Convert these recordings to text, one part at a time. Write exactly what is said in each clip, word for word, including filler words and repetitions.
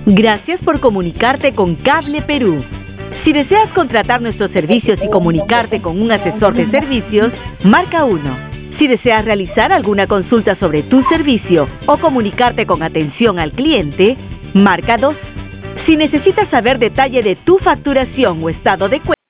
Gracias por comunicarte con Cable Perú. Si deseas contratar nuestros servicios y comunicarte con un asesor de servicios, marca uno. Si deseas realizar alguna consulta sobre tu servicio o comunicarte con atención al cliente, marca dos. Si necesitas saber detalle de tu facturación o estado de cuenta,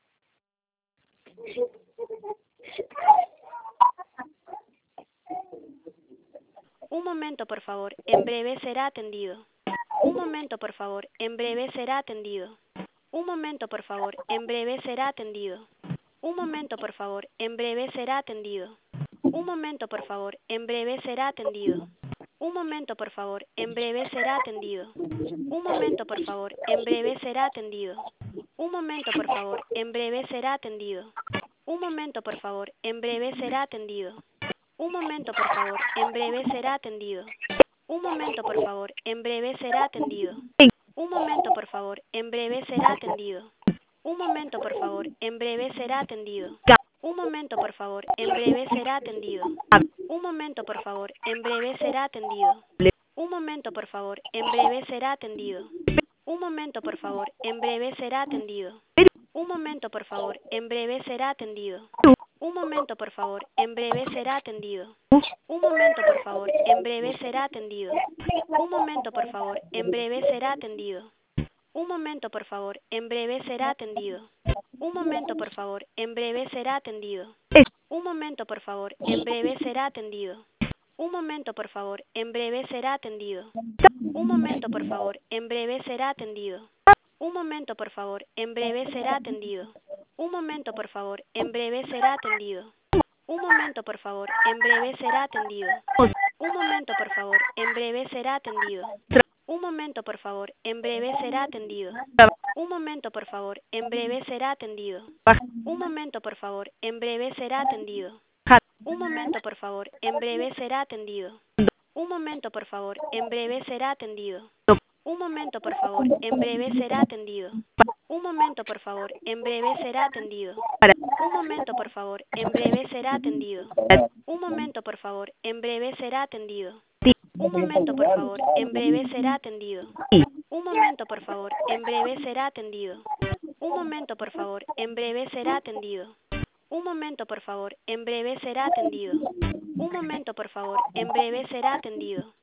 Un momento, por favor. En breve será atendido. Un momento, por favor. En breve será atendido. Un momento, por favor. En breve será atendido. Un momento, por favor. En breve será atendido. Un momento, por favor. En breve será atendido. Un momento, por favor. En breve será atendido. Un momento, por favor. En breve será atendido. Un momento, por favor. En breve será atendido. Un momento, por favor. En breve será atendido. Un momento, por favor. En breve será atendido. Un momento, por favor. En breve será atendido. Un momento, por favor. En breve será atendido. Un momento, por favor. En breve será atendido. Un momento, por favor. En breve será atendido. Un momento, por favor. En breve será atendido. Un momento, por favor. En breve será atendido. Un momento, por favor. En breve será atendido. Un momento, por favor. En breve será atendido. Un momento, por favor. En breve será atendido. Un momento, por favor. En breve será atendido. Un momento, por favor. En breve será atendido. Un momento, por favor. En breve será atendido. Un momento, por favor. En breve será atendido. Un momento, por favor. En breve será atendido. Un momento, por favor. En breve será atendido. Un momento, por favor. En breve será atendido. Un momento, por favor. En breve será atendido. Un momento, por favor. En breve será atendido. Un momento, por favor. En breve será atendido. Un momento, por favor. En breve será atendido. Un momento, por favor. En breve será atendido. Un momento, por favor. En breve será atendido. Un momento, por favor. En breve será atendido. Un momento, por favor. En breve será atendido. Un momento, por favor. En breve será atendido. Un momento, por favor. En breve será atendido. Un momento, por favor. En breve será atendido. Un momento, por favor. En breve será atendido. Un momento, por favor. En breve será atendido. Un momento, por favor. En breve será atendido. Un momento, por favor. En breve será atendido. Un momento, por favor. En breve será atendido. Un momento, por favor. En breve será atendido. Un momento, por favor. En breve será atendido.